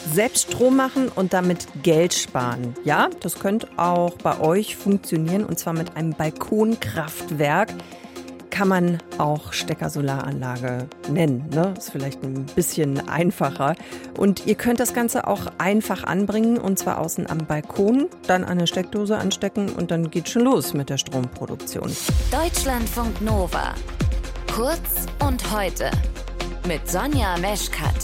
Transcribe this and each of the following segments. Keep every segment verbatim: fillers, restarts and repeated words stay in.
Selbst Strom machen und damit Geld sparen. Ja, das könnte auch bei euch funktionieren, und zwar mit einem Balkonkraftwerk. Kann man auch Stecker-Solaranlage nennen, ne? Ist vielleicht ein bisschen einfacher. Und ihr könnt das Ganze auch einfach anbringen, und zwar außen am Balkon, dann eine Steckdose anstecken und dann geht schon los mit der Stromproduktion. Deutschlandfunk Nova. Kurz und heute mit Sonja Meschkat.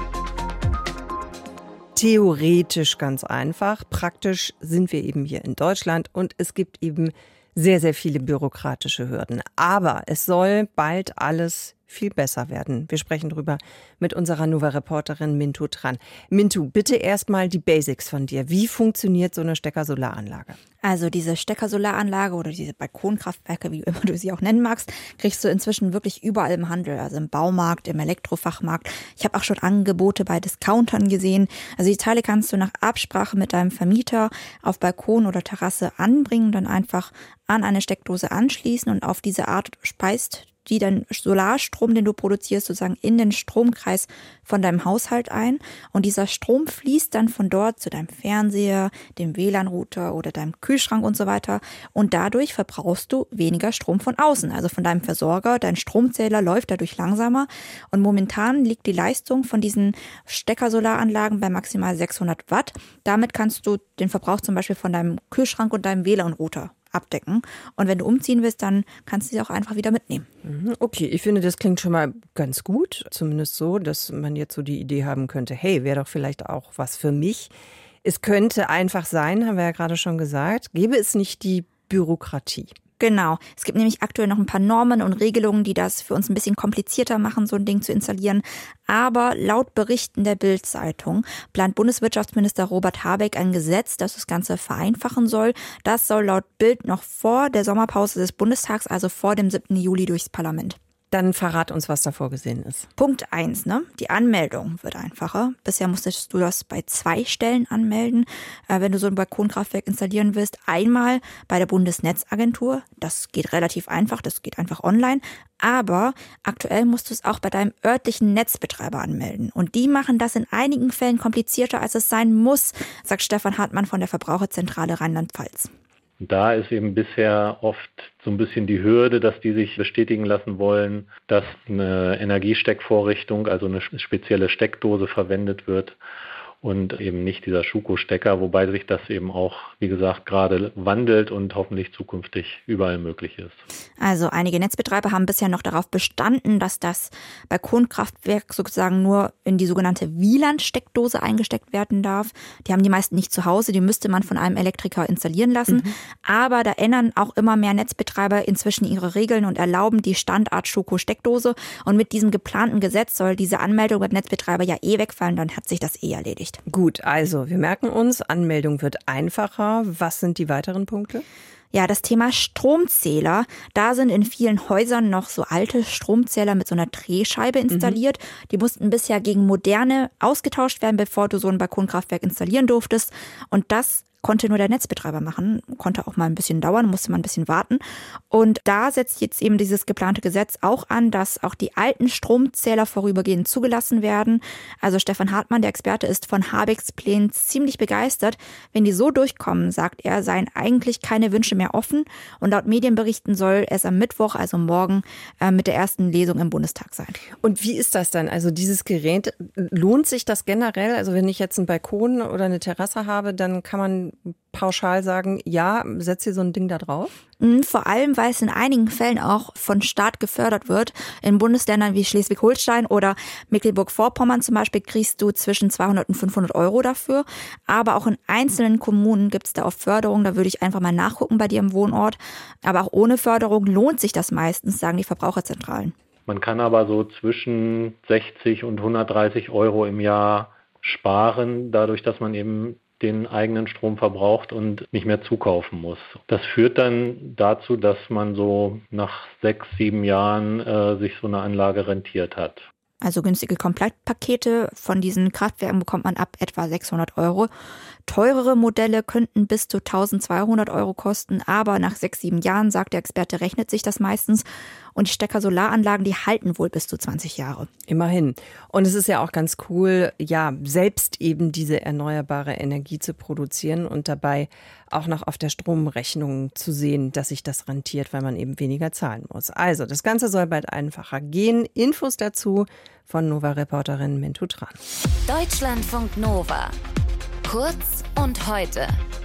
Theoretisch ganz einfach, praktisch sind wir eben hier in Deutschland und es gibt eben sehr, sehr viele bürokratische Hürden. Aber es soll bald alles viel besser werden. Wir sprechen drüber mit unserer Nova-Reporterin Mintu Tran. Mintu, bitte erstmal die Basics von dir. Wie funktioniert so eine Stecker-Solaranlage? Also diese Stecker-Solaranlage oder diese Balkonkraftwerke, wie immer du sie auch nennen magst, kriegst du inzwischen wirklich überall im Handel. Also im Baumarkt, im Elektrofachmarkt. Ich habe auch schon Angebote bei Discountern gesehen. Also die Teile kannst du nach Absprache mit deinem Vermieter auf Balkon oder Terrasse anbringen und dann einfach an eine Steckdose anschließen, und auf diese Art speist die dann Solarstrom, den du produzierst, sozusagen in den Stromkreis von deinem Haushalt ein. Und dieser Strom fließt dann von dort zu deinem Fernseher, dem W L A N-Router oder deinem Kühlschrank und so weiter. Und dadurch verbrauchst du weniger Strom von außen, also von deinem Versorger. Dein Stromzähler läuft dadurch langsamer. Und momentan liegt die Leistung von diesen Stecker-Solaranlagen bei maximal sechshundert Watt. Damit kannst du den Verbrauch zum Beispiel von deinem Kühlschrank und deinem W L A N-Router abdecken. Und wenn du umziehen willst, dann kannst du sie auch einfach wieder mitnehmen. Okay, ich finde, das klingt schon mal ganz gut. Zumindest so, dass man jetzt so die Idee haben könnte, hey, wäre doch vielleicht auch was für mich. Es könnte einfach sein, haben wir ja gerade schon gesagt, gäbe es nicht die Bürokratie. Genau. Es gibt nämlich aktuell noch ein paar Normen und Regelungen, die das für uns ein bisschen komplizierter machen, so ein Ding zu installieren. Aber laut Berichten der Bild-Zeitung plant Bundeswirtschaftsminister Robert Habeck ein Gesetz, das das Ganze vereinfachen soll. Das soll laut Bild noch vor der Sommerpause des Bundestags, also vor dem siebten Juli, durchs Parlament. Dann verrat uns, was da vorgesehen ist. Punkt eins, ne? Die Anmeldung wird einfacher. Bisher musstest du das bei zwei Stellen anmelden, äh, wenn du so ein Balkonkraftwerk installieren willst. Einmal bei der Bundesnetzagentur. Das geht relativ einfach, das geht einfach online. Aber aktuell musst du es auch bei deinem örtlichen Netzbetreiber anmelden. Und die machen das in einigen Fällen komplizierter, als es sein muss, sagt Stefan Hartmann von der Verbraucherzentrale Rheinland-Pfalz. Da ist eben bisher oft so ein bisschen die Hürde, dass die sich bestätigen lassen wollen, dass eine Energiesteckvorrichtung, also eine spezielle Steckdose verwendet wird und eben nicht dieser Schuko-Stecker, wobei sich das eben auch, wie gesagt, gerade wandelt und hoffentlich zukünftig überall möglich ist. Also einige Netzbetreiber haben bisher noch darauf bestanden, dass das Balkonkraftwerk sozusagen nur in die sogenannte W L A N-Steckdose eingesteckt werden darf. Die haben die meisten nicht zu Hause, die müsste man von einem Elektriker installieren lassen. Mhm. Aber da ändern auch immer mehr Netzbetreiber inzwischen ihre Regeln und erlauben die Standard Schuko-Steckdose. Und mit diesem geplanten Gesetz soll diese Anmeldung beim Netzbetreiber ja eh wegfallen, dann hat sich das eh erledigt. Gut, also wir merken uns, Anmeldung wird einfacher. Was sind die weiteren Punkte? Ja, das Thema Stromzähler. Da sind in vielen Häusern noch so alte Stromzähler mit so einer Drehscheibe installiert. Mhm. Die mussten bisher gegen moderne ausgetauscht werden, bevor du so ein Balkonkraftwerk installieren durftest. Und das konnte nur der Netzbetreiber machen, konnte auch mal ein bisschen dauern, musste man ein bisschen warten. Und da setzt jetzt eben dieses geplante Gesetz auch an, dass auch die alten Stromzähler vorübergehend zugelassen werden. Also Stefan Hartmann, der Experte, ist von Habecks Plänen ziemlich begeistert. Wenn die so durchkommen, sagt er, seien eigentlich keine Wünsche mehr offen. Und laut Medienberichten soll es am Mittwoch, also morgen, äh, mit der ersten Lesung im Bundestag sein. Und wie ist das dann? Also dieses Gerät, lohnt sich das generell? Also wenn ich jetzt einen Balkon oder eine Terrasse habe, dann kann man pauschal sagen, ja, setz dir so ein Ding da drauf? Vor allem, weil es in einigen Fällen auch von Staat gefördert wird. In Bundesländern wie Schleswig-Holstein oder Mecklenburg-Vorpommern zum Beispiel kriegst du zwischen zweihundert und fünfhundert Euro dafür. Aber auch in einzelnen Kommunen gibt es da auch Förderung. Da würde ich einfach mal nachgucken bei dir im Wohnort. Aber auch ohne Förderung lohnt sich das meistens, sagen die Verbraucherzentralen. Man kann aber so zwischen sechzig und hundertdreißig Euro im Jahr sparen, dadurch, dass man eben den eigenen Strom verbraucht und nicht mehr zukaufen muss. Das führt dann dazu, dass man so nach sechs, sieben Jahren äh, sich so eine Anlage rentiert hat. Also günstige Komplettpakete von diesen Kraftwerken bekommt man ab etwa sechshundert Euro. Teurere Modelle könnten bis zu eintausendzweihundert Euro kosten, aber nach sechs, sieben Jahren, sagt der Experte, rechnet sich das meistens. Und die Stecker-Solaranlagen, die halten wohl bis zu zwanzig Jahre. Immerhin. Und es ist ja auch ganz cool, ja, selbst eben diese erneuerbare Energie zu produzieren und dabei auch noch auf der Stromrechnung zu sehen, dass sich das rentiert, weil man eben weniger zahlen muss. Also, das Ganze soll bald einfacher gehen. Infos dazu von Nova-Reporterin Mintu Tran. Deutschlandfunk Nova. Kurz und heute.